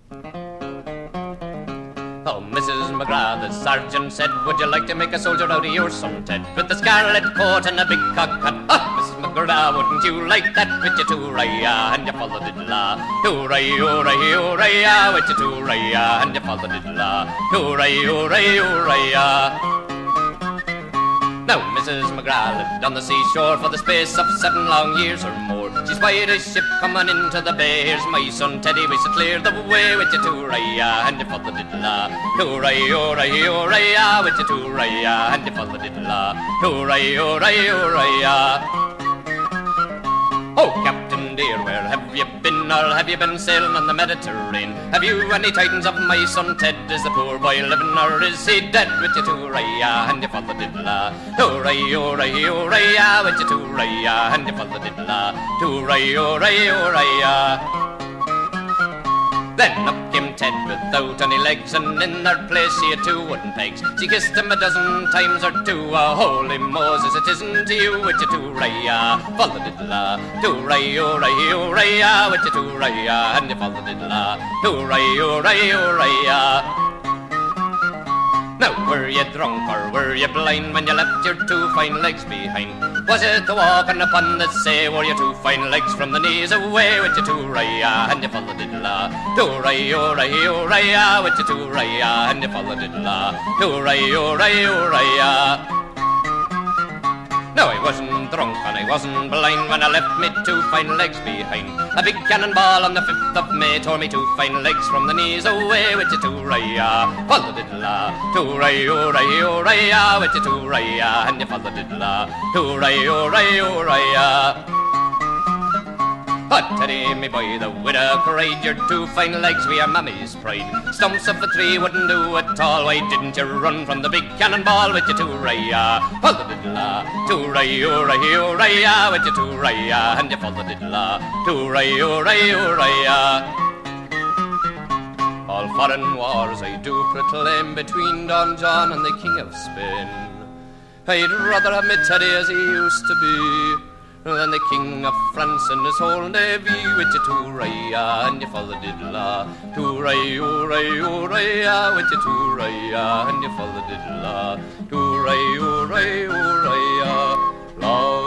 Oh, Mrs. McGrath, the sergeant said, would you like to make a soldier out of your son Ted? With the scarlet coat and a big cocked hat. Ah, Mrs. McGrath, wouldn't you like that? With your two-raya and your follow-diddle-la. Hooray, with your two-raya and your follow-diddle-la. Hooray. Now, Mrs. McGrath lived on the seashore for the space of 7 long years or more. She spied a ship coming into the bay. Here's my son Teddy, we should clear the way with your two-raya and your follow-diddle-la. Hooray, with your two-raya and your follow-diddle-la. Hooray. Oh, Captain dear, where have you been, or have you been sailing on the Mediterranean? Have you any tidings of my son Ted? Is the poor boy living, or is he dead? With your two-raya and your follow-diddle-la. Hooray, with your two-raya and your follow-diddle-la. Hooray. Then up came Ted without any legs, and in their place he had 2 wooden pegs. She kissed him a dozen times or 2. Oh, holy Moses, it isn't to you with your two-raya, follow-diddle-la. Hooray, with your two-raya and your follow-diddle-la. Hooray. Now, were you drunk or were you blind when you left your 2 fine legs behind? Was it the walking upon the sea? Were your 2 fine legs from the knees away with your two-raya and your follow-diddle-la? Hooray, with your two-raya and your follow-diddle-la. Hooray. No, I wasn't drunk and I wasn't blind when I left me 2 fine legs behind. A big cannonball on the 5th of May tore me 2 fine legs from the knees away with your two-raya, follow-diddle-la. Hooray, with your two-raya and your follow-diddle-la. Hooray. Oh, Teddy, me boy, the widow cried, your 2 fine legs were your mammy's pride. Stumps of a tree wouldn't do at all. Why didn't you run from the big cannonball with your two-raya, follow-diddle-la? Hooray, with your two-raya and your follow-diddle-la. Hooray. All foreign wars I do proclaim between Don John and the King of Spain. I'd rather have me Teddy as he used to be than the King of France and his whole navy with your two-raya and your follow-diddle-la. Hooray, with your two-raya and your follow-diddle-la. Hooray,